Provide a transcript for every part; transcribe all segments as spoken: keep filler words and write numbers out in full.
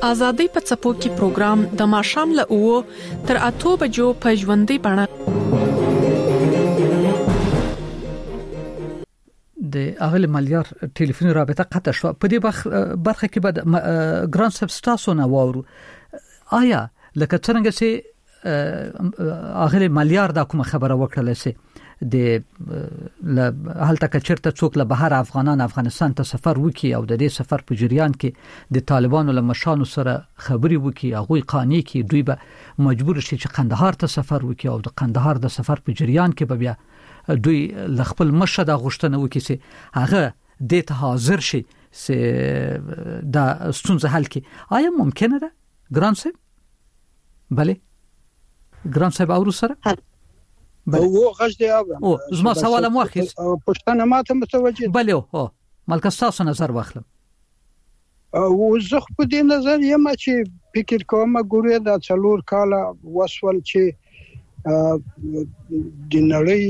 ازادي په څپو کې پروګرام د ماشام له اوو تر اتو بجو په ژوندۍ بڼه د اغل مليار ټلیفوني رابطه قطع شو. په دې برخه کې بعد ګران سبستاسو نه وورو آیا لکه څنګه چې اغل مليار دا کوم خبره وکړه سي د هلته کچرته څوک له بهر افغانان افغانستان ته سفر وکي او د دې سفر په جریان کې د طالبانو له مشانو سره خبري وکي هغه قانې کې دوی به مجبور شي چې قندهار ته سفر وکي او د قندهار د سفر په جریان کې به بیا دوی ل خپل مشه د غشتنه وکي سي هغه د ته حاضر شي سي دا ستونزه حل کی. آیا ممکنه ده ګران صاحب؟ بله ګران صاحب اورو سره او غږ دی اورم. او زما سوال مو اخیس پښتنه ماته متوجه. بله او ملک تاسو نظر واخلم. او زه په دې نظر یم چې فکر کوم ګوره دا څلور کاله وسول چې د نړۍ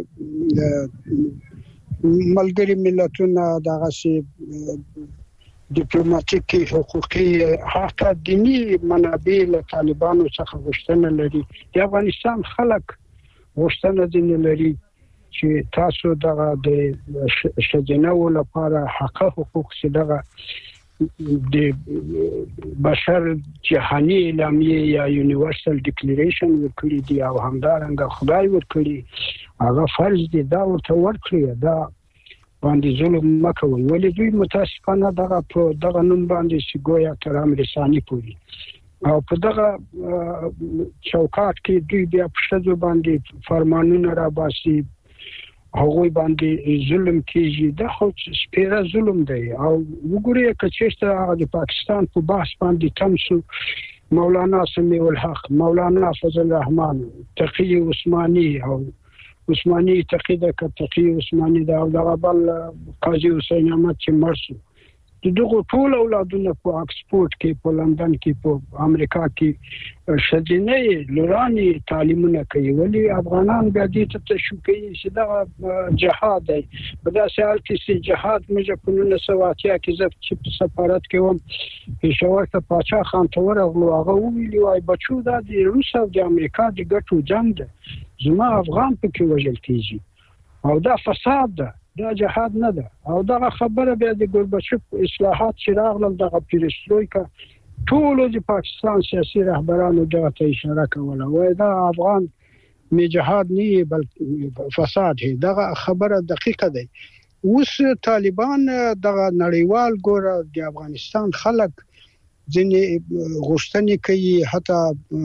ملګری ملتونه دغه سي ډیپلوماټیکي حقوقي حتی دینی منابع له طالبانو څخه غوښتنه لري. د افغانستان خلک غوښتنه دي لري چې تاسو دغه د شجنو لپاره حق حقوق چې دغه د بشر جهاني اعلامیه یا یونیورسل ډیکلیریشن ورکړي دي او همدارنګه خدای ورکړي هغه فرض دي دا ورته ورکړي دا باندې ظلم مکوي. ولې دوی متاسفانه دغه په دغه نوم باندې سیګویا تر امریکایي پوری او په دغه چوکاټ کې دوی بیا په شذو باندې فرمانونه را باسي هغه باندې ظلم کیږي. دا خو سپیره ظلم دی او وګورئ چې هغه د پاکستان په بحث باندې تمسو مولانا سمیع الحق مولانا فضل الرحمن تقی عثماني او عثماني تقی د تقی عثماني دا او دغه بل قاضي حسین احمد چې مرسو دغه ټول اولادونه په اکسفورد کې په لندن کې په امریکا کې شدینه لوراني تعلیمونه کوي. ولی افغانان بیا دې ته شو کوي چې دا جهاد دی. په داسې حال کې چې جهاد موږ په نولس سوه اتیا کې چې سفارت کې وم پېښور ته پاچا خان ته ورغلو هغه ویلي وای بچو دا د روس او د امریکا د ګټو جنگ دی زما افغان پکې وژل کیږي او دا فساد ده دا جهاد نه ده. او دا خبره بیا د ګورباچوف اصلاحات چې راغلل دغه پیرسترویکا ټول د پاکستان سیاسي رهبرانو دغه ته اشاره کوله وای دا افغان می جهاد نه بلکې فساد هي. دغه خبره دقیقه ده. اوس طالبان دغه نړیوال ګوره د افغانستان خلک ځنې غوښتنې کوي حتی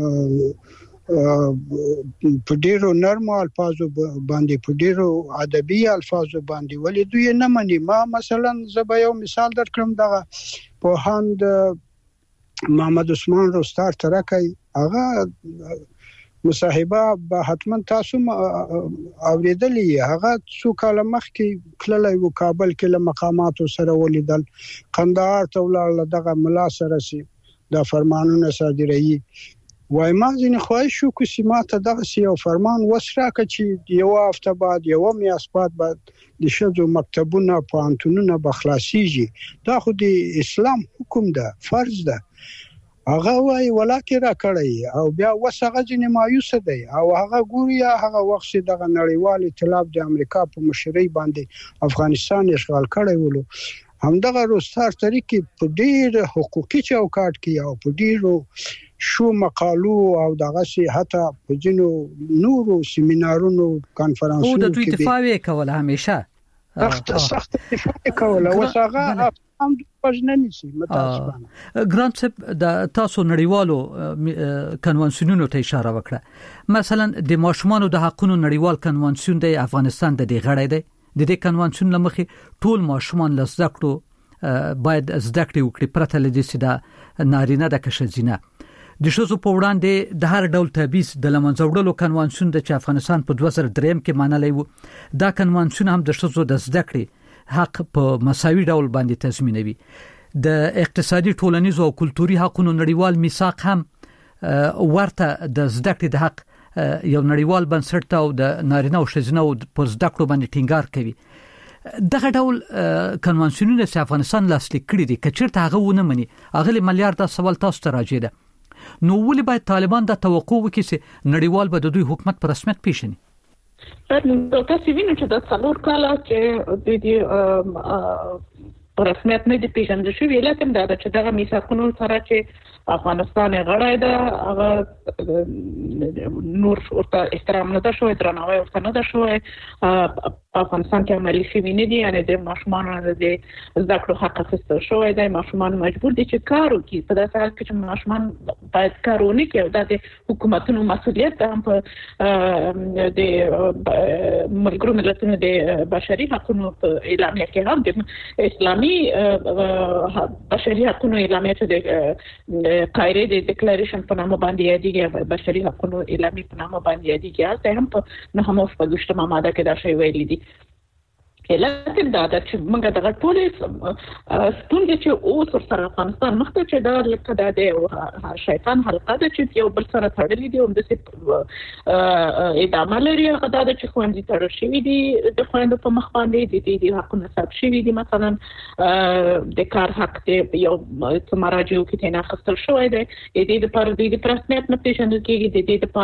په ډیرو نرمو الفاظو باندې په ډیرو ادبي الفاظو باندې ولې دوی نه مني. ما مثلا زه یو مثال درکړم دغه په هند محمد عثمان روستار ترکای هغه مصاحبه به حتما تاسو اوریدلې هغه څو کاله مخکې کله و کابل کې له مقاماتو سره ولیدل قندهار ته ولاړ دغه ملا سره سي دا فرمانونه صادروي وای ما ځینې خواهش شو چې سیماته دغه یو فرمان وسره چې یو هفته بعد یو میاشت بعد بعد د شذو مکتبونه پوهنتونونه بخلاصيږي. دا خو د اسلام حکم ده فرض ده. هغه وای ولاکه را کړی او بیا وسغه ځینې مایوس دی او هغه ګوري هغه وخت دغه نړیوال ائتلاف د امریکا په مشرۍ باندې افغانستان اشغال کړی ولو همدغه روستار طریقې په ډیر حقوقي چوکاټ کې او په ډیرو شو مقالو او دغه سي حتی په جنو نورو سیمینارونو کانفرنسونو کې د دوی دفاع وکول همیشه سخت سخت دفاع وکول وسغه هم پښننی سي متاسفانه. ګرانټ صاحب د تاسو نړیوالو کنوانسیونونو ته اشاره وکړه. مثلا د ماشومانو د حقوقو نړیوال کنوانسیون د افغانستان د دې غړی دی. د دې کنوانسیون لمخې ټول ماشومان لزده کړو باید زده کړې وکړي پرته له دې چې د نارینه د کشزینه د شوزو په وړاندې د هر ډول تبعیض د لمنځوړلو کنوانسیون د افغانستان په دوه زره درې کې منلې وو. دا کنوانسیون هم د شوزو د زده کړې حق په مساوي ډول باندې تضمینوي. د اقتصادي ټولنیز او کلتوري حقوقو نړیوال میثاق هم ورته د زده کړې د حق یو نړیوال بنسټ او د نارینه او ښځینه په زده کړو باندې ټینګار کوي. دغه ډول کنوانسیونونه چې افغانستان لاسلیک کړي دي کچېرته هغه ونه مني هغه ملیار دا سوال تاسو ته راځي ده نو ولې باید طالبان دا توقع وکړي چې نړیوال به د دوی حکومت په رسمیت پیژني نو تاسو وینئ چې د څلور کاله چې د دې په رسمیت نه دي پیژندل شوي لکه دا چې دغه میثاقونو سره چې افغانستان غړی ده هغه نور ورته احترام نه ده شوی درناوی ورته نه ده شوی افغانستان کې عملي شوي نه دي یعنې د ماشومانو د زده کړو حق اخیستل شوی دی ماشومان مجبور دي چې کار وکړي په داسې حال کې چې ماشومان باید کار ونه کړي او دا د حکومتونو مسؤلیت ده هم په د ملګرو ملتونو د بشري حقونو په اعلامیه کې هم د اسلامي بشري حقونو اعلامیه چې د قاهره د ډیکلریشن په نامه باندې یادېږي بشري حقوقو اعلامیه په نامه باندې یادېږي هغه هم په نهمه شپږمه ماده کې دا شی ویل دي لکه دا چې موږ دغه ټول ستونزې چې اوس سره افغانستان مخ ته چې دا لکه دا د شیطان حلقه ده چې یو بل سره تړلې دي او د ادامه لري هغه دا چې خوندې تړل شوي دي د خوندو په مخ باندې د دې حقونه ثبت شوي دي مثلا د کار حق دی یو مراجعو کې تنه خپل شوی دی د دې لپاره د رسمیت نه پیژندل کېږي د دې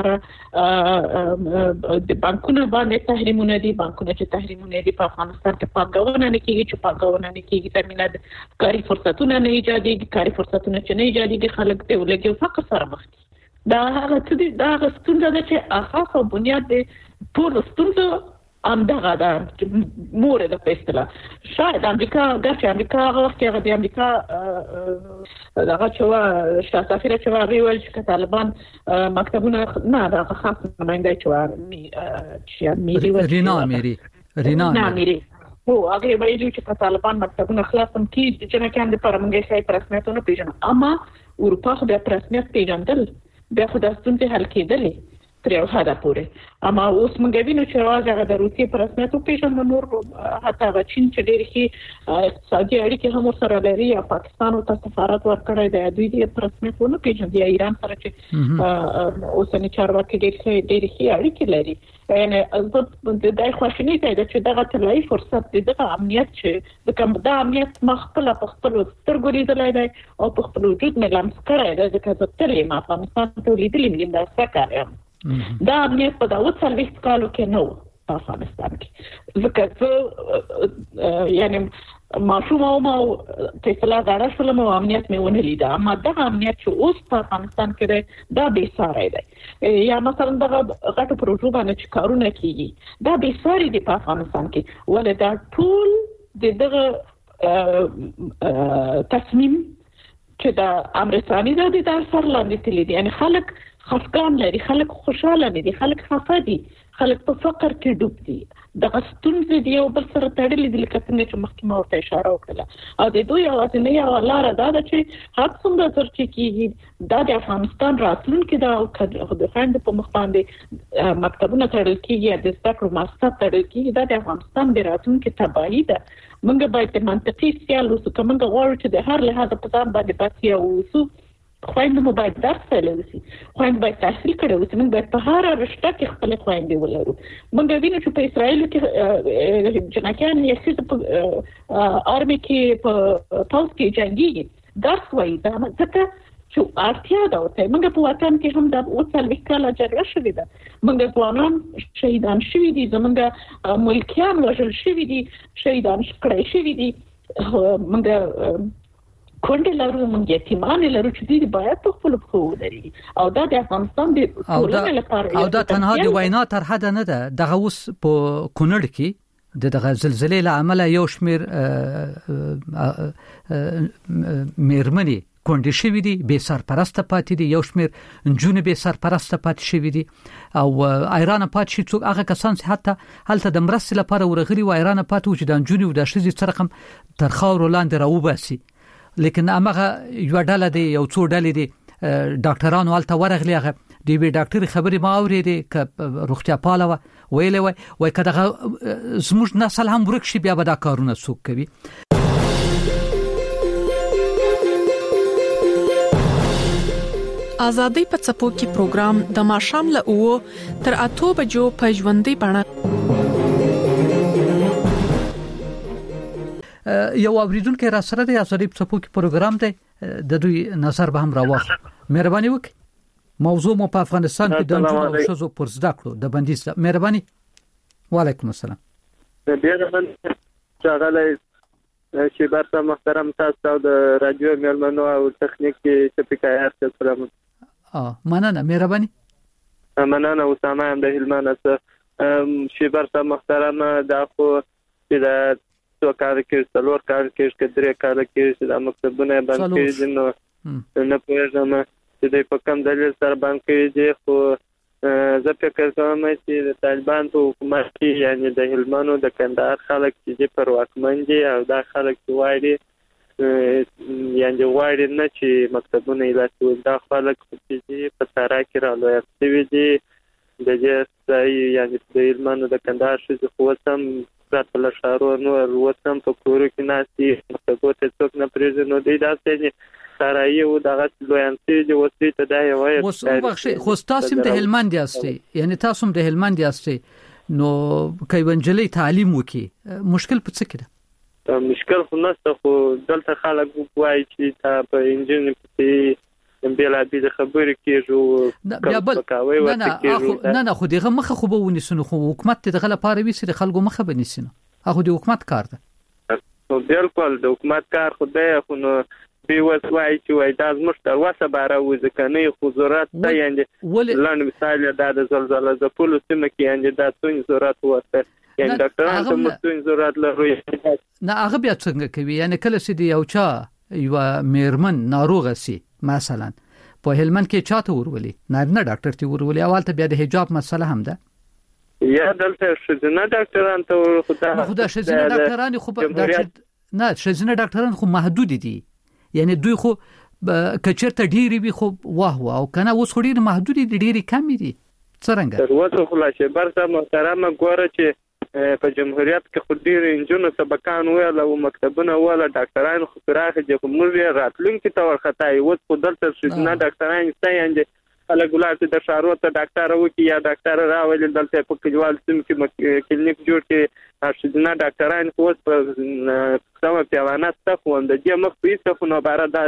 لپاره د بانکونو باندې تحریمونه دي بانکونه چې تحریمونه دي په افغانستان کې پاکونه نه کېږي چې پاکونه نه کېږي ترمینه د کاري فرصتونه نه ایجادېږي کاري فرصتونه چې نه ایجادېږي خلک ته ولګي او فقر سره مخ دي دا هغه څه دي دا هغه ستونزه ده چې اساس او بنیاد د ټول ستونزو همدغه ده مور ده په اصطلاح شاید امریکا ګرچې امریکا هغه وخت کې هغه د امریکا دغه چې وه شاه سفیره چې وه هغې ویل چې طالبان مکتبونه نه دغه خاص نماینده چې وه میري رینا میري رینا میري هو هغه ویلي چې په طالبان مکتبونه خلاصم کېږي چې نه کېم د پاره موږ یې په رسمیتونه پیژنو اما اروپا خو بیا په رسمیت پیژندل بیا خو دا ستونزې حل کېدلې تر یو حده پورې اما اوس موږ وینو چې راځي هغه د روسیې په رسمیت پیژنو نور حتی هغه چین چې ډېر ښې اقتصادي اړیکې هم ورسره لري یا پاکستان ورته سفارت ورکړی دی دوی دې په رسمیت ونه پیژني یا ایران سره چې اوسني چارواکي ډېر ښې ډېرې ښې اړیکې لري یعنې د دای خواشیني دی چې دغه طلایي فرصت دی دغه امنیت چې د کوم دا امنیت ما خپل په خپل سترګو لیدلی دی او په خپل وجود مې لمس کړی دی ځکه زه تللی یم افغانستان ته لیدلی مې دا څه کار یم دا امنیت په دغه څلوېښت کالو کې نه و په افغانستان کې ځکه زه یعنې ماشوم وم او طفله غاړه شولم او امنیت مې ونه لیده اما دغه امنیت چې اوس په افغانستان کې دی دا بېساری دی یا مثلا دغه غټو پروژو باندې چې کارونه کېږي دا بېساری دي په افغانستان کې ولې دا ټول د دغه تصمیم چې د امرستاني دا د اثر لاندې تللی دي یعنې خلک خفګان لري خلک خوشاله نه دي خلک خفه دي خلک په فقر کې ډوب دي دغه ستونزې دی یو بل سره تړلې دي لکه څنګه چې مخکې ما ورته اشاره وکړه او د دوی یوازینۍ یوه لاره دا ده چې هر څومره زر چې کېږي دا د افغانستان راتلونکې ده او د خویندو په مخ باندې مکتبونه تړل کېږي یا د زده کړو ماسټر تړل کېږي دا د افغانستان د راتلونکې تباهي ده موږ باید د منطقي سیال اوسو که موږ غواړو چې د هر لحاظه په ځان باندې بسیا واوسو خویندو مو باید درس ویلی اوسي خویندو باید تحصیل کړی اوسي موږ باید په هره رشته کې خپلې خویندې ولرو موږ وینو چې په اسرائیلو کې جنکیان یا ښځې په آرمي کې په پوځ کې جنګېږي درس وایي دا ځکه چې اړتیا ده ورته موږ په وطن کې هم د اووه څلوېښت کاله جګړه شوې ده موږ ځوانان شهیدان شوي دي زموږ ملکیان وژل شوي دي شهیدان کړی شوي دي موږ کونډې لرو موږ یتیمانې لرو چې دوی باید په خپلو پښو ودرېږي او دا د افغانستان د ټولنې لپاره او دا تنها د وینا تر حده نه ده دغه اوس په کونړ کې د دغه زلزلې له امله یو شمېر مېرمنې کونډې شوي دي بې سرپرسته پاتې دي یو شمېر نجونې بې سرپرسته پاتې شوي دي او ایران پاتې شي څوک هغه کسان چې حتی هلته د مرستې لپاره ورغلي و ایران پاتې و چې د نجونې او د ښځې څه رقم تر خاورو لاندې راوباسي لیکن هغه یو ډله دی یو څو ډلې دي ډاکټرانو هلته ورغلي هغه د یوې ډاکټرې خبرې ما اورېدې که روغتیا پاله وه ویلې وای وایي که دغه زموږ نسل هم ورک شي بیا به دا کارونه څوک کوي ازادي په څپو کې پروګرام د ماښام له اوو تر اتو بجو په ژوندۍ بڼه یو اوریدونکو را سره د ازریب څپو کې پروګرام دی د دوی نظر به هم راوخ مهرباني وکړئ موضوع مو په افغانستان کې د نجونو او ښځو پر زده کړو د بندیز مهرباني وعلیکم السلام ډیر من شغله چې برته محترم تاسو د رادیو مېلمنو او تخنیک کې شفقایت سلام اه مننه مهرباني مننه اسامه هم د هلمند څخه چې برته محترم دا خو چې د څو کار کې څلور کار کې چې درې کار کې چې د مکتبونه باندې کې نو نه پوهیږم چې د په کوم دلیل سره باندې دي خو زه فکر کوم چې د طالبان په حکومت کې یعنی د هلمند د کندهار خلک چې پر واکمن دي او دا خلک چې وایي یعنی وایي نه چې مکتبونه ایله دا خلک چې په سارا کې راځي دي د دې ځای یعنی د هلمند د کندهار چې خو سم په لشارو نو وروتم په کور کې ناسي مکتبو ته څوک نه پریږدي نو د داسې سارایو دغه لویانسي د وسې ته دی وایي اوس وبخښي خو تاسو د هلمند یاستئ یعنی تاسو د هلمند یاستئ نو کایونجلي تعلیم وکي مشکل په څه کې ده مشکل خو نشته خو دلته خلک وایي چې تا په انجن په بلا بي د خبرې کېږي بیا بل نه نه نه خو دغه مخه خو به ونیسنو خو حکومت دغه لپاره ویسي د خلکو مخه بنیسنو هغه د حکومت کار ده نو بالکل د حکومت کار خو دی خو نو به وسوای چې وای دا زموږ تر وسه باره وځکنه خو ضرورت ده یعنی لاندې مثال د زلزلې د پولیسو سیمه کې یعنی دا څنګه ضرورت وته یعنی ډاکټرانو ته مستون ضرورت لري نه هغه بیا څنګه کوي یعنی کله چې دی یو چا یو میرمن ناروغه سي مثلا په هلمند کې چاته ورولي نه نه ډاکټر ته ورولي اول ته بیا د حجاب مسله هم ده یا دلته شزنه ډاکټران ته ورخدا خدا شزنه ډاکټران خو نه شزنه ډاکټران خو محدود دي یعنی دوی خو کچرته ډیری وي خو واه واه او کنه اوس خو ډیر محدود دي ډیری کم دي څنګه تر اوسه خلاصې برته محترمه ګوره چې په جمهوریت کې خو ډیر انجونو سبقان ویل او مکتبونه ولا ډاکټران خو راغلي چې موږ راتلونکي ته ورخطای اوس په دلته شنه ډاکټران ستاینده الګولات د شارو ته ډاکټر وکي یا ډاکټر راولي دلته په کلیوال سیم کې کلینیک جوړ کې شنه ډاکټران خو په سم پیوانه ستاسو هم د دې مخ په څه نو بار دا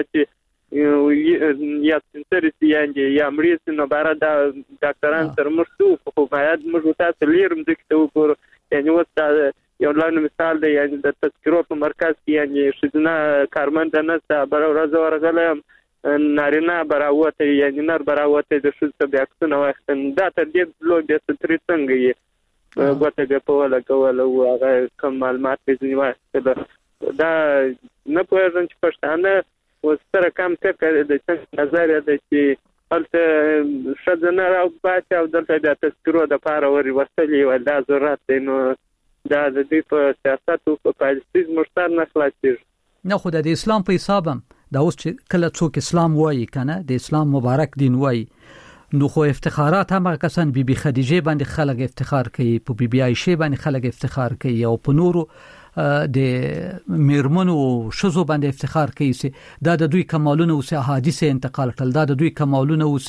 چې یا سنترسي یا مریض نو بار دا ډاکټران تر مرستو خو باید موږ تاسو لیرم دکته وګورو یعنی وستا یو لاندې مثال دی یعنی د تذکرو په مرکز کې یعنی شدنه کارمند نه ست بر ورځ ورغلم نارینه براوته یعنی نر براوته د شوزه بیا څنګه وختن دا تر دې لو د ستري څنګه یې غوته د په ولا کول او هغه کوم معلومات دې نیواسته دا نه پوهېږم چې پښتانه وستره کم څه د څنګه نظر دی چې البته شذنه او باچ او دلته د تذکرو د پاره وري وستلې و دا ضرورت دی نو دا د دې په سیاست او په پالیسي مشتر نه خلاصېږي نه خو د اسلام په حسابم دا اوس چې کله څوک اسلام وایي کنه د اسلام مبارک دین وایي نو خو افتخارات هم کسان بی بی خدیجه باندې خلک افتخار کوي په بی بی عائشه باندې خلک افتخار کوي او په نورو د میرمنو شزو باندې افتخار کوي چې دا د دوی کمالونه او احادیث انتقال کړل دا د دوی کمالونه او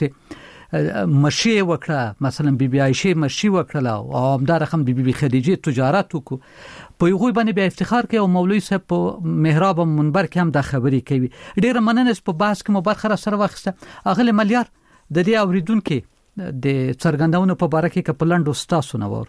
مشي وکړه مثلا بی بی عائشه مشي وکړه او همدار رقم بی بی خدیجه تجارت وکړه په یوه باندې به افتخار کوي او مولوی صاحب په محراب منبر کې هم دا خبرې کوي ډیره مننه په بحث کې مو برخه سره واخسته اغله مليار د دې اوریدونکو د څرګندونو په اړه کې کپلند استاسو نور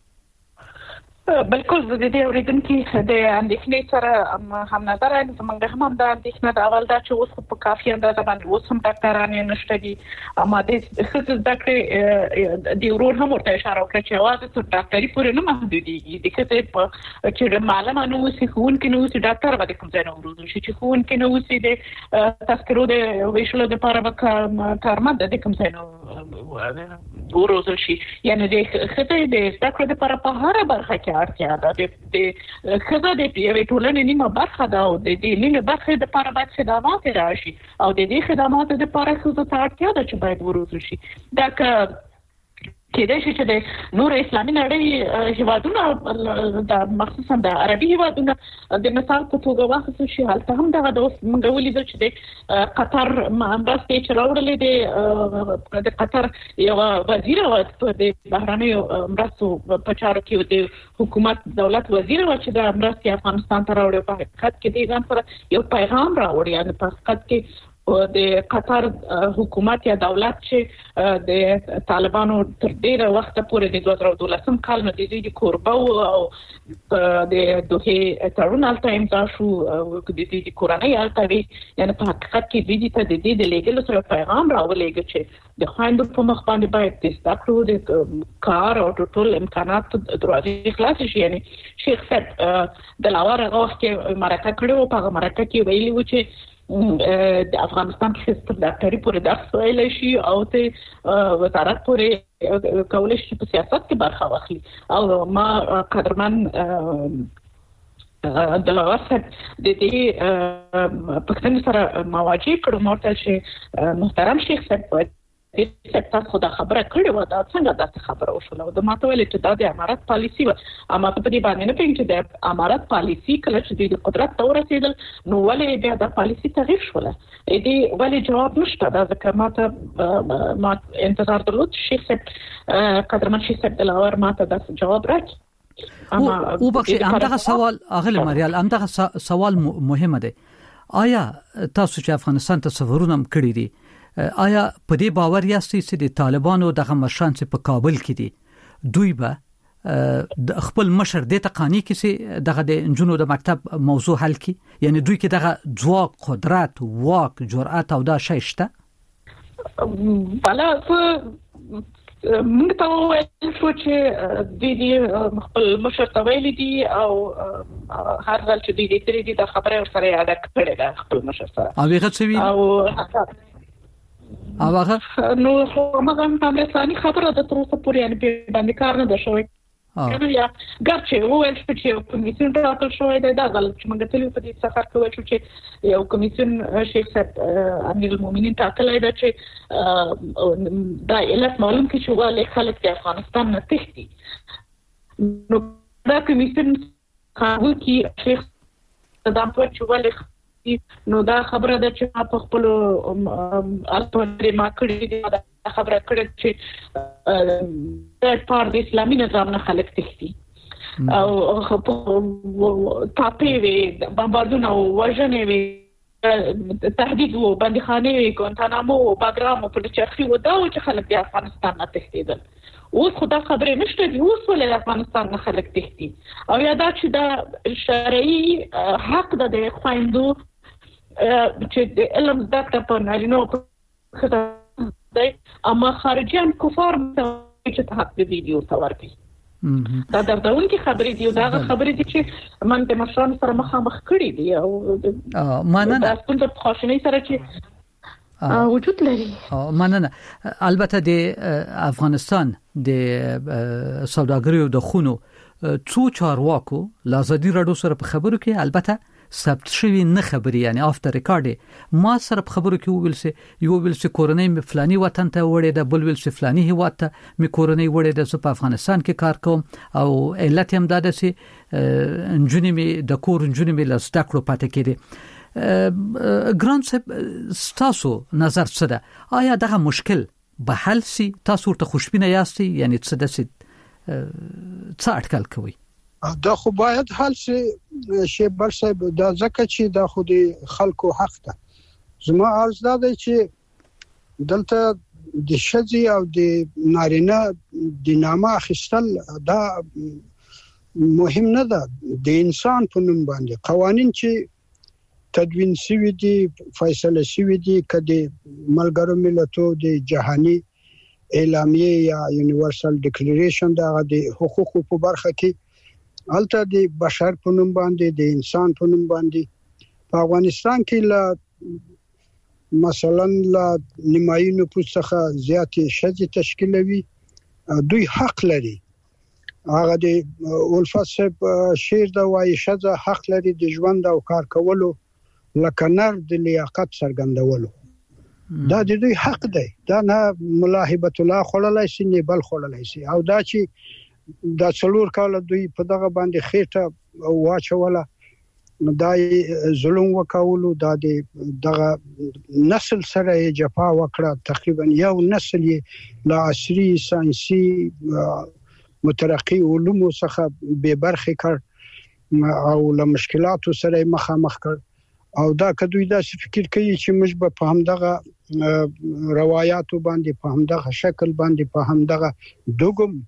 بالکل د دې اوریدونکو د اندېښنې سره هم نظر زمونږ هم د اندېښنې د اول دا چې اوس په کافي اندازه باندې اوس هم ډاکټران نشته دي اما د خصوص ډاکټر د ورور هم ورته اشاره وکړه چې واده ته ډاکټري پورې نه محدودېږي د کته په چې معلومه نو وسی خون کې نو وسی ډاکټر باندې کوم ځای نه ورول شي چې خون کې نو وسی د تذکرو د ویشلو د لپاره به کارمند د کوم ځای نه ورول شي یعنی د خته د ډاکټر لپاره په هر برخه کې اړتیا ده د خزه د پیوي ټولنې نیمه برخه ده او د دې نیمه برخه د لپاره باید خدمات راشي او د دې خدماتو د لپاره خزه ته اړتیا ده چې باید وروزو شي دا که کېدای شي چې د نور اسلامي نړۍ هیوادونه د مخصوصا د عربي هیوادونه د مثال په توګه واخیستل شي. هلته هم دغه د موږ ولیدل چې د قطر مرستې چې راوړلې د قطر یو وزیر او د بهرنیو مرستو په چارو کې د حکومت دولت وزیر و چې د مرستې افغانستان ته راوړي. په حقیقت کې د ځان سره یو پیغام راوړي، یعنی په حقیقت کې د قطر حکومت یا دولت چې د طالبانو تر ډیره وخت پورې د دوه زره دولسم کال نه د دې کوربه او د دوه تړون الته امضا شو او د دې کورنۍ الته وی، یعنی په حقیقت کې د دې ته د دې د لګلو سره پیغام راولېږي چې د خويندو په مخ باندې باید د ستاسو د کار او ټول امکانات دروازې خلاص شي. یعنی شیخ صاحب د لاور هغه وخت کې مرکه کړو، په هغه مرکه کې ویلي و چې د افغانستان کې ستر ډاکټري پورې درس ویل شي او ته وزارت پورې کولای شي په سیاست کې برخه واخلي. او ما قدرمن د لواسط د دې پښتون سره مواجه کړو، مورته چې محترم شیخ صاحب د سکتور خدا خبره کړې و، دا څنګه د خبره وشوله او د ماته ویل چې دا د امارات پالیسی و. اما په دې باندې نه پېږم چې د امارات پالیسی کله چې د قدرت ته ورسېدل نو ولې بیا د پالیسی تغییر شوله، دې ولې جواب نشته. دا ځکه ماته ما انتظار درلود شیخ صاحب قدرمن شیخ صاحب د لاور ماته د جواب راکړي. اما او بخښي همدغه سوال اغله مریال همدغه سوال مهمه ده. آیا تاسو چې افغانستان ته سفرونه کړی دي، آیا په دې باور یاستئ چې د طالبانو دغه مشران چې په کابل کې دي دوی به د خپل مشر د تقانی کې چې دغه د انجونو د مکتب موضوع حل کی، یعنی دوی کې دغه ځواک، قدرت، واک، جرأت او دا شی شته؟ بلا موږ ته وایي چې د دې خپل مشر ته ویلي دي او هر ځل چې دوی دې ترې دي د خبره سره یاد کړې ده خپل مشر سره او هغه څه وی او او هغه نو خو موږ هم په خبره د تر اوسه پورې یعنی باندې کار نه ده شوی. نو یا ګرچې وویل چې یو کمیسیون راټول شوی دی، دا غلط چې موږ تلو په دې سفر کې وایو چې یو کمیسیون شیخ صاحب امیر المؤمنین ټاکلی دی چې دا علت معلوم کړي چې ولې خلک د افغانستان نه تښتي. نو دا کمیسیون قانون کې شیخ صدام په چې ولې نو دا خبره ده چې په خپل الټوری ما کړی دی، دا خبره کړې چې د پاره د اسلامي نظام نه خلک تښتي او تاپی وی بمباردونه او وژنې وی تهدید وو، بندیخانه وی، ګوانتانامو، باګرام په چرخي و، دا چې خلک د افغانستان نه تښتیدل. اوس خدا خبرې نشته دي، اوس ولې افغانستان نه خلک تښتي او یا دا چې دا شرعي حق ده د خويندو چې د علم زده کړه په نارینه او ښځو دی، اما خارجيان کفار چې حق دې دی ورته ورکړي. دا دردونکې خبرې دي او دا خبرې دي چې من د مشرانو سره مخامخ کړي دي او مننه دا څنګه په خوشنۍ سره چې وجود لري. مننه. البته د افغانستان د سوداګریو د خونو څو چارواکو لازدي راډیو سره په خبرو کې البته ثبت شوی نه خبري، یعنی افټر ریکارډ ما سره په خبرو کې ویل سي یو ویل سي کورنۍ می فلاني وطن ته وړي ده، بل ویل سي فلاني هیواد ته می کورنۍ وړي ده، زه په افغانستان کې کار کوم او علت هم دا ده چې انجونی می د کور انجونی می لاس تکړو پاتې کېدي. ګران صاحب تاسو نظر څه ده؟ آیا دغه مشکل به حل سي؟ تاسو ورته خوشبینه یاستئ؟ یعنی څه د څه اټکل کوي؟ دا خو باید حل شي شی بل صاحب، دا ځکه چې دا خو د خلکو حق ده. زما عرض دا دی چې دلته د شذي او د نارینه د نامه اخیستل دا مهم نه ده. د انسان په نوم باندې قوانين چې تدوین شوی دي، فیصله شوی دي، کدي ملګرو ملتونو د جهاني اعلامیه یا یونیورسل ډیکلیریشن دا د حقوقو په برخه کې البته د بشر په نوم باندې، د انسان په نوم باندې په افغانستان کې لا مثلا لا نیمایي نفوس څخه زیاتې شذي تشکیلوي، دوی حق لري. هغه د اولفت صاحب شعر دا وايي شذا حق لري د ژوند او کار کولو لکه نر د لیاقت څرګندولو. دا د دوی حق دی دا نه ملاحبت الله خللای شي نه بل خللای شي او دا چې دا څلور کال دوی په دغه باندې خېټه واچوله دا ظلم وکولو دا دغه نسل سره جفا وکړه تقریبا یو نسل لا عصري ساينسي مترقي علوم څخه به برخه کړ او له مشکلاتو سره مخامخ کړ او دا کدوې دا فکر کوي چې موږ به په همدغه روایتو باندې په همدغه شکل باندې په همدغه دوګم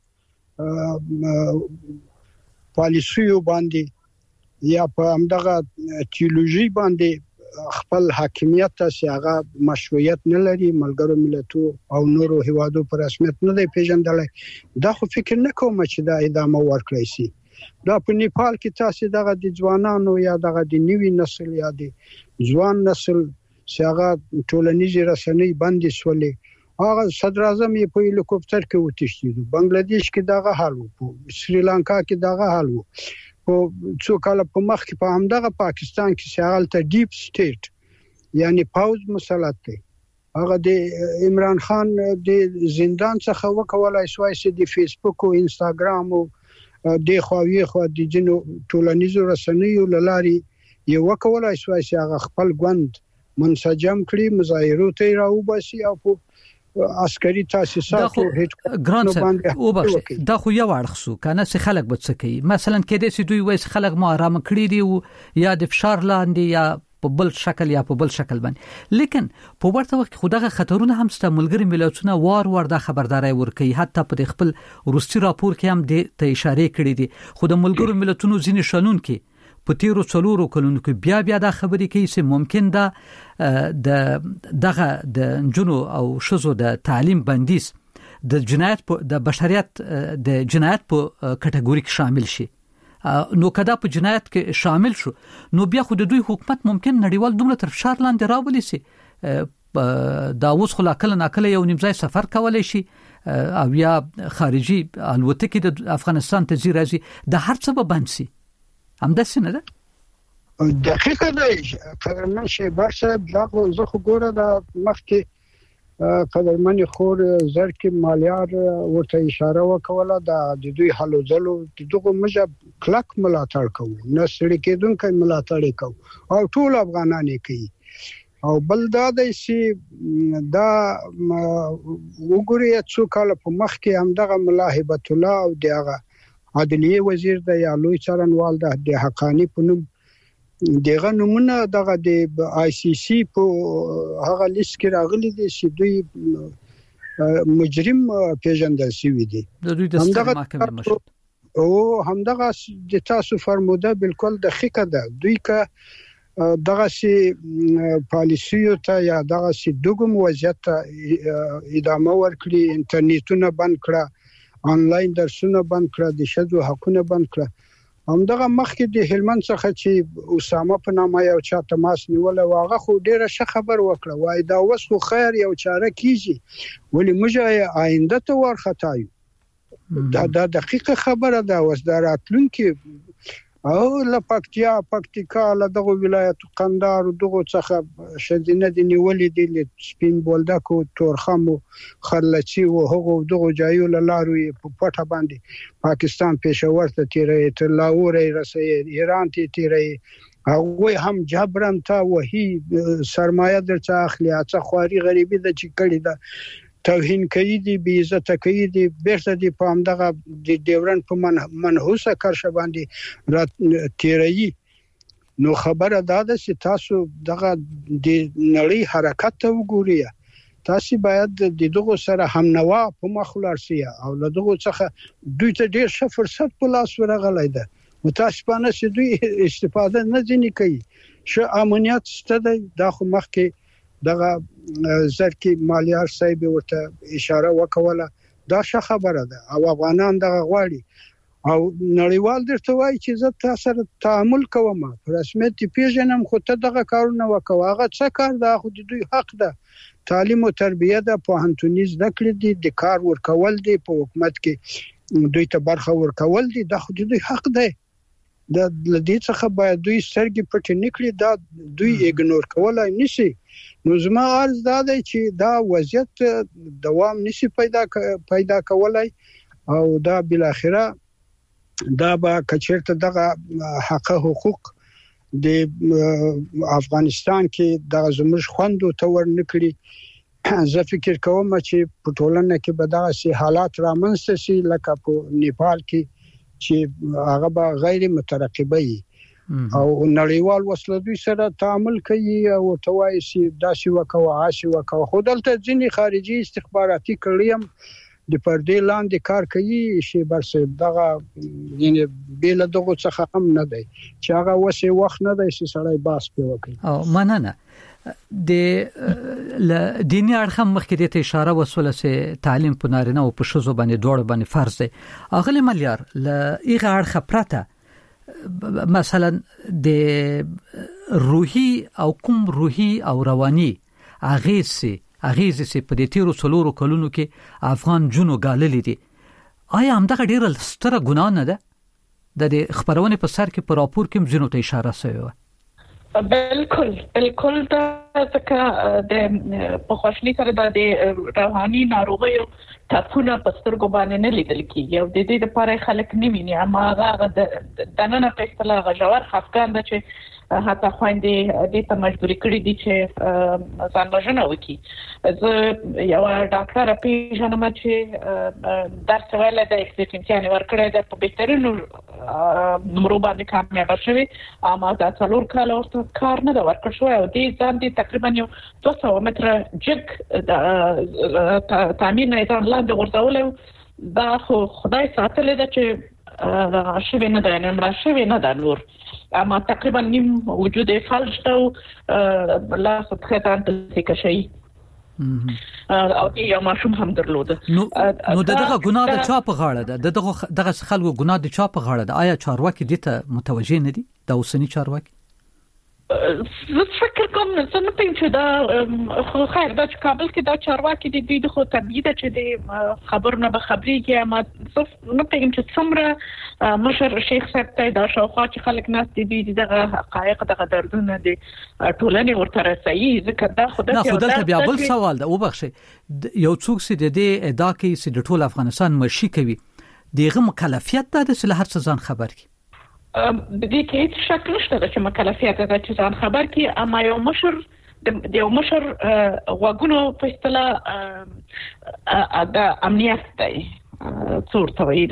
پالیسیو باندې یا په همدغه تیولوژي باندې خپل حاکمیت ته هغه مشروعیت نه لري ملګرو ملتونو او نورو هیوادو پر رسمیت نه دی پیژندلای دا خو فکر نه کوم چې دا ادامه ورکړي شي دا په نیپال کې تاسو دغه د ځوانانو یا دغه د نوي نسل یا د ځوان نسل څنګه ټولنیزې رسنۍ باندې سولې هغه صدر اعظم یې په هلیکوپټر کې وتښتید بنگلاديش کې دغه حال وو سریلانکا کې دغه حال وو او څو کال په مخ کې په همدغه پاکستان کې شغال ته ډیپ سټیټ یعنی پاوز مسلط دی هغه د عمران خان د زندان څخه وکولای شوی چې د فیسبوک او انستګرام او د خووی خو د جنو ټولنیزو رسنیو لاري یو وکولای شوی چې هغه خپل ګوند منسجم کړي مظاهرو ته راوباسي او په عسکري تاسیساتو هیڅ ګرانت او بخښ دا خو یو اړخ سو کنه چې خلک به څه کوي مثلا کې دې چې دوی وایي خلک مو آرام کړی دی او یا د فشار لاندې یا په بل شکل یا په بل شکل باندې لیکن په ورته وخت خدغه خطرونه هم ست ملګری ملتونه وار وار د خبرداري ورکي حتی په خپل روسي راپور کې هم د ته اشاره کړې دي خو د ملګرو ملتونو ځینې شنون کې په تیرو څلورو کلونو کې بیا بیا د خبرې کوي چې ممکن ده د دغه د جنو او شزو د تعلیم بندیز د جنایت په د بشریت د جنایت په کټګوري کې شامل شي نو کدا په جنایت کې شامل شو نو بیا خو د دوی حکومت ممکن نړیوال دومره تر فشار لاندې راولي سي دا اوس خلا کله ناکله یو نیمځای سفر کولای شي او یا خارجي الوتکې د افغانستان ته زی راځي د هر څه به بند سي همداسې نه ده دقیقه دی قدرمن شهباز صاحب دا زه خو ګوره د مخکې قدرمن خور زرکې مالیار ورته اشاره وکوله د دوی حلو ځلو دغه مجب کلک ملاتړ کوو نه سړي کېدونکو ملاتړ کوو او ټول افغانان کوي او بل دا د سی دا وګوري څو کال په مخ کې همدغه ملاحبت الله او دغه عدلیه وزیر د یا لوی څارنوال د حقانی په نوم دغه نمونه دغه د آی سی سی په هغه لیست کې راغلي دي چې دوی مجرم پیژندل شوی دي همدغه محکمه او همدغه د تاسو فرموده بالکل دقیقه ده دوی که دغه سي پالیسیو ته یا دغه سي دوګم وضعیت ادامه ورکړي انټرنیټونه بند کړه آنلاین درسونه بند کړه د شذو حقونه بند کړه همدغه مخکې د هلمند څخه چې اسامه په نامه یو چا تماس نیول واغه خو ډیره ښه خبر وکړه وای دا وس خو خیر یو چاره کیږي ولی موږ آینده ته ورختایو دا د دقیقه خبره ده وس دا راتلونکي او لپکتیا پکتیکا له دغه ولایت قندار دغه څخه شدینه د نیولې دي سپین بولدکو تورخم خرلچی او هغه دغه جایو لارو په پټه باندې پاکستان پېښور ته تیرې تر لاهور رسي ایران ته تیرې هغه هم جبران ته وਹੀ سرمایه درڅ اخلي اڅه خواري غریبي د چکړې ده توهین کوي دي بی عزت کوي دي بیرته دي په همدغه د ډیورن په منحوسه کرشه باندې را تیري نو خبره ده چې تاسو دغه د نړۍ حرکت ته وګورئ تاسو باید د دغه سره هم نوا په مخلارسي او له دغه څخه دوی ته ډیر ښه فرصت په لاس ورغلی ده متاسفانه چې دوی استفاده نه ځنی کوي ش امنیت ستده د خو مخکې دغه زرکې مالیار صاحب ورته اشاره وکوله دا ښه خبره ده او افغانان دغه غواړي او نړیوال درته وایي چې زه تاسو سره تعامل کوم په رسمیت پیژنم خو ته دغه کارونه وکوه هغه څه کار ده خو د دوی حق ده تعلیم او تربیه ده په هنتونیز دکړي دي د کار ورکول دي په حکومت کې دوی ته برخه ورکول دي د خو د دوی حق ده د لدې څخه باید دوی سرګي پټ نکړي دا دوی ایګنور کولای نشي نو زما عرض دا دی چې دا وضعیت دوام نشي پیدا پیدا کولای او دا بل اخره دا به کچرته دغه حق حقوق د افغانستان کې د زموږ خوندو تور نکړي. زه فکر کوم چې په ټولنه کې به دغه سي حالات رامنځته شي لکه په نیپال کې چې هغه به غیر مترقبه وي او نړیوال وسلوي سره تعامل کوي او توای سي داسي وکوا عاشي وکوا خو دلته ځینې خارجي استخباراتي کړیم د پردې لاندې کار کوي شي برسه دغه یعنی بیل دغه څخه هم نه دی چې هغه وسه وخت نه دی چې سړی باس پیو کوي. او مننه د دینی اړخ مخکې ته اشاره وسوله چې تعلیم په نارینه او په شذو باندې دوړ باندې فرض دی. اغلی مليار ل ایغه اړخ پرته مثلا د روحي او کوم روحي او رواني اغیزه اغیزه چې په دې تیرو څلورو کلونو کې افغان جنو غاللې دي. آیا همدغه ډیره ستره ګناه نه ده د خبرونه په سر کې په راپور کې جنو ته اشاره شوی؟ بالکل بالکل دا څنګه د په خوشني سره د روحاني ناروغیو تاسونه په سترګو باندې نه لیدل کیږي او د دې لپاره خلک نیمینی اما هغه د نن په اصطلاح غجور خفقان د چې حتی خويندې دې ته مجبوري کړې دي چې ځان وژنه وکړي. زه یو ډاکټر پیژنم چې درس ویل د اکسیټنسیان ورکړی د په بهترینو نمرو باندې کامیاب شوی اما دا څلور کال ورته کار نه دا ورکړ شو او دې ځان دې تقریبا یو دوه سوه متره جګ د تامین نه ځان لاندې ورځول دا خو خدای ساتلی ده چې شوی نه ده نه شوی نه ده نور اما تقریبا نیم وجود فلج ته لا فتحتان تلك شيء او یو ماشوم هم درلوده. نو نو دغه ګناه د چا په غاړه ده؟ دغه دغه خلکو ګناه د چا په غاړه ده؟ آیا چارواکي دې ته متوجه نه دي د اوسنی چارواکي؟ زه فکر کوم چې نه پېم چې دا خو خیر دا چې کابل کې دا چارواکي دي دوی خو طبيعي ده چې د خبرونه به خبريږي اما نه پېم چې څومره مشر شیخ صاحب ته دا شاوخوا چې خلک ناس دي دغه حقایق دغه دردونه دي ټولنې ورته رسېږي ځکه دا خو د خپل ته بیا بل سوال ده وبخښي یو څوک چې د دې ادعا کوي چې د ټول افغانستان مشي کوي دغه مکلفیت ده چې هر څه ځان خبر کړي. د دې کې هیڅ شک نشته چې مکلفیت ده چې ځان خبر کی اما یو مشر د یو مشر غوګونو په اصطلاح د امنیت دی څورته وي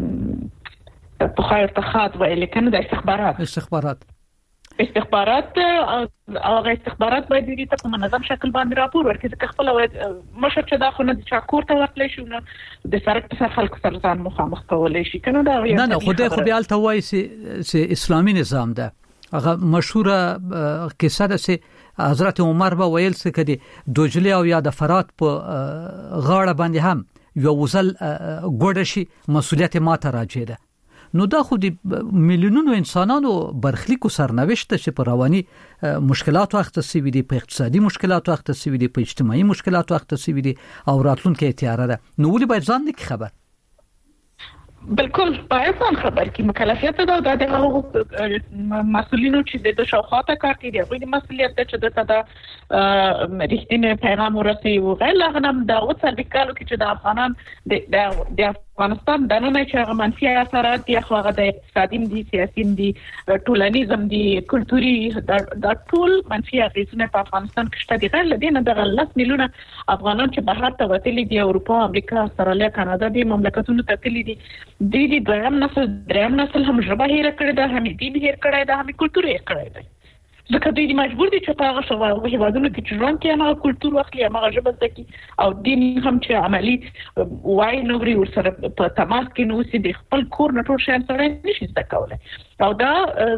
د په خیر تخات ویل کنه د استخبارات استخبارات استخبارات او استخبارات باید دې ته په منظم شکل باندې راپور ورکړي چې خپل مشر چې دا خو نه د چاکور ته ورتلی شو نه د سرک په خلکو سره ځان مخامخ کولای شي کنه دا نه نه خو دې خو بیا الته وایي چې اسلامي نظام ده هغه مشهوره کیسه ده چې حضرت عمر به ویل چې کدي دوجلی او یا د فرات په غاړه باندې هم یو وزل ګوډه شي مسولیت ماته راځي ده. نو دا خو د میلیونونو انسانانو برخلیکو سرنوشت چې په رواني مشکلات وخت سوي دي په اقتصادي مشکلات وخت سوي دي په اجتماعي مشکلات وخت سوي دي او راتلونکي تیار ده. نو ولې باید ځان نه خبر؟ بالکل باید ځان خبر کی مکلفیت ده د دغه مسؤلینو چې د شاوخواته کار کوي د غوډي مسؤلیت ده چې د تا رښتینی پیغام ورسوي او غیر لغنم دا وڅر وکړو چې د افغانان د د افغانستان د نن چې منفي اثرات دي خو هغه د اقتصادي دي سیاسي دي ټولنیزم دي کلتوري د ټول منفي اغیزونه په افغانستان کې شته دي غیر لدینه د لس میلیونه افغانان چې بهر ته وتلي دي اروپا امریکا استرالیا کاناډا دي مملکتونو ته تللي دي د دې دویم نسل دریم نسل هم ژبه هیر کړی ده هم دین هیر کړی ده هم کلتور هیر کړی ده ځکه دوی مجبور دي چې په هغه شوه هیوادونو کې چې ژوند کوي هغه کلتور واخلي هغه ژبه زده کړي او دین هم چې عملي وای نو لري ورسره په تماس کې نو سي د خپل کور نه ټول شیان سره نشي زده کولای او دا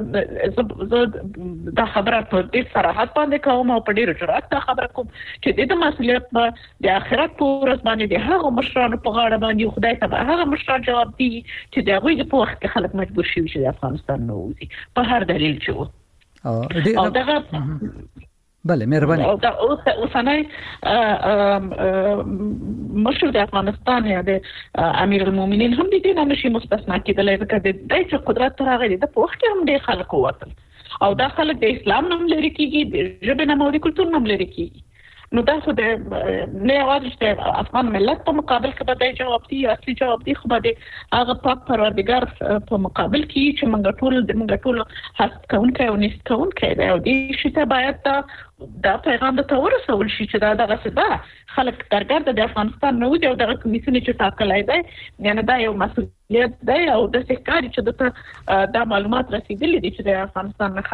دا خبره په دې صراحت باندې کوم او په ډېر جرأت دا خبره کوم چې د مسؤلیت د آخرت په ورځ باندې د هغه مشرانو په غاړه باندې خدای ته هغه مشران جواب دي چې د هغوی په وخت کې خلک مجبور شي چې د افغانستان نه وځي په هر دلیل چې او دغه بله مهرباني او دا اوسنۍ مشر د افغانستان یا د امیر المؤمنین هم د دې نه نشي مستثنا کېدلی ځکه د دې چې قدرت تر هغه د په وخت کې هم ډېر خلک ووتل او دا خلک د اسلام نوم لري کېږي د ژبې نوم او د کلتور نوم لري کېږي نو دا خو د نه یوازې د افغان ملت په مقابل کې به د جواب دی اصلي جواب دی خو به د هغه پاک پروردګار په مقابل کې چې موږ ټول د موږ ټول هڅه کوونکي او نست کوونکي دی او دې شي ته باید دا دا پیغام د تور رسول شي چې دا دغه څه ده خلک درګرد د افغانستان نو دی او دغه کمیسیون چې ټاکلای دی یعنی دا یو مسؤلیت دی او د ښکاری چې د دا معلومات رسیدلې دي چې د افغانستان